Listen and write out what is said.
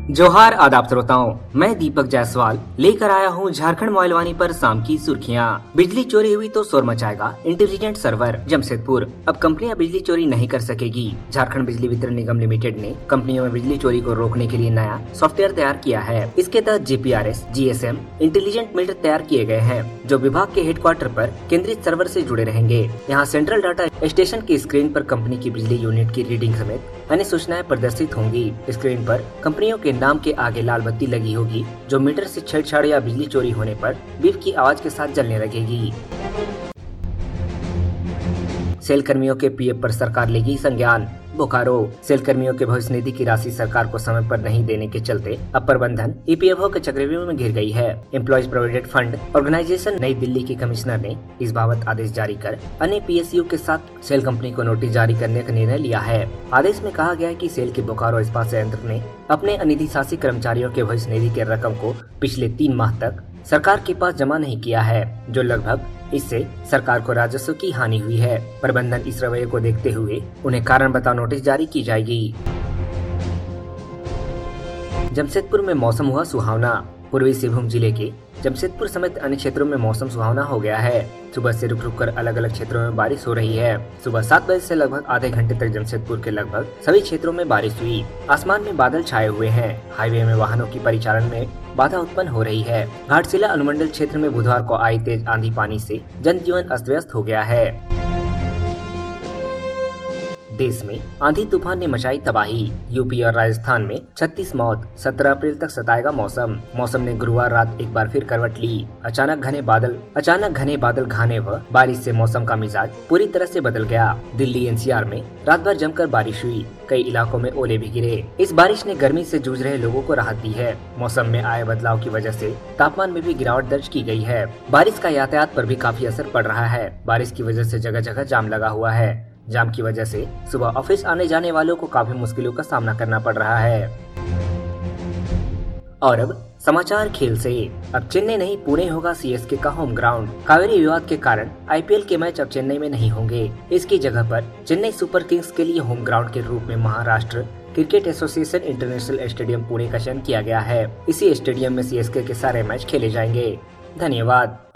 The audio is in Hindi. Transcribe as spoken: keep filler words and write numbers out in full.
जोहार आदाब श्रोताओं, मैं दीपक जायसवाल लेकर आया हूँ झारखंड मोबाइल वाणी पर शाम की सुर्खियाँ। बिजली चोरी हुई तो शोर मचाएगा इंटेलिजेंट सर्वर जमशेदपुर। अब कंपनियां बिजली चोरी नहीं कर सकेगी। झारखंड बिजली वितरण निगम लिमिटेड ने कंपनियों में बिजली चोरी को रोकने के लिए नया सॉफ्टवेयर तैयार किया है। इसके तहत G P R S, G S M intelligent meter तैयार किए गए हैं, जो विभाग के हेडक्वार्टर पर केंद्रित सर्वर से जुड़े रहेंगे। यहाँ सेंट्रल डाटा स्टेशन की स्क्रीन पर कंपनी की बिजली यूनिट की रीडिंग समेत अन्य सूचनाएं प्रदर्शित होंगी। स्क्रीन पर कंपनियों के नाम के आगे लाल बत्ती लगी होगी, जो मीटर से छेड़छाड़ या बिजली चोरी होने पर बीप की आवाज के साथ जलने लगेगी। सेल कर्मियों के पी एफ पर सरकार लेगी संज्ञान। बोकारो सेल कर्मियों के भविष्य निधि की राशि सरकार को समय पर नहीं देने के चलते अब प्रबंधन ई पी एफ ओ के चक्रव्यूह में घिर गई है। एम्प्लॉयज प्रोविडेंट फंड ऑर्गेनाइजेशन नई दिल्ली के कमिश्नर ने इस बाबत आदेश जारी कर अन्य पी एस यू के साथ सेल कंपनी को नोटिस जारी करने का निर्णय लिया है। आदेश में कहा गया है कि सेल के बोकारो इस्पात संयंत्र ने अपने अनिधिशासी कर्मचारियों के भविष्य निधि की रकम को पिछले तीन माह तक सरकार के पास जमा नहीं किया है, जो लगभग इससे सरकार को राजस्व की हानि हुई है। प्रबंधन इस रवैये को देखते हुए उन्हें कारण बताओ नोटिस जारी की जाएगी। जमशेदपुर में मौसम हुआ सुहावना। पूर्वी सिंहभूम जिले के जमशेदपुर समेत अन्य क्षेत्रों में मौसम सुहावना हो गया है। सुबह से रुक रुक कर अलग अलग क्षेत्रों में बारिश हो रही है। सुबह सात बजे से लगभग आधे घंटे तक जमशेदपुर के लगभग सभी क्षेत्रों में बारिश हुई। आसमान में बादल छाए हुए हैं। हाईवे में वाहनों की परिचालन में बाधा उत्पन्न हो रही है। घाटशिला अनुमंडल क्षेत्र में बुधवार को आई तेज आंधी पानी से जनजीवन अस्त व्यस्त हो गया है। देश में आंधी तूफान ने मचाई तबाही। यूपी और राजस्थान में छत्तीस मौत। सत्रह अप्रैल तक सताएगा मौसम। मौसम ने गुरुवार रात एक बार फिर करवट ली। अचानक घने बादल अचानक घने बादल घाने व बारिश से मौसम का मिजाज पूरी तरह से बदल गया। दिल्ली एन सी आर में रात भर जमकर बारिश हुई। कई इलाकों में ओले भी गिरे। इस बारिश ने गर्मी से जूझ रहे लोगों को राहत दी है। मौसम में आए बदलाव की वजह से तापमान में भी गिरावट दर्ज की गई है। बारिश का यातायात पर भी काफी असर पड़ रहा है। बारिश की वजह से जगह जगह जाम लगा हुआ है। जाम की वजह से सुबह ऑफिस आने जाने वालों को काफी मुश्किलों का सामना करना पड़ रहा है। और अब समाचार खेल से। अब चेन्नई नहीं पुणे होगा सी एस के का होम ग्राउंड। कावेरी विवाद के कारण आई पी एल के मैच अब चेन्नई में नहीं होंगे। इसकी जगह पर चेन्नई सुपर किंग्स के लिए होम ग्राउंड के रूप में Maharashtra cricket association international stadium Pune का चयन किया गया है। इसी स्टेडियम में सी एस के के सारे मैच खेले जाएंगे। धन्यवाद।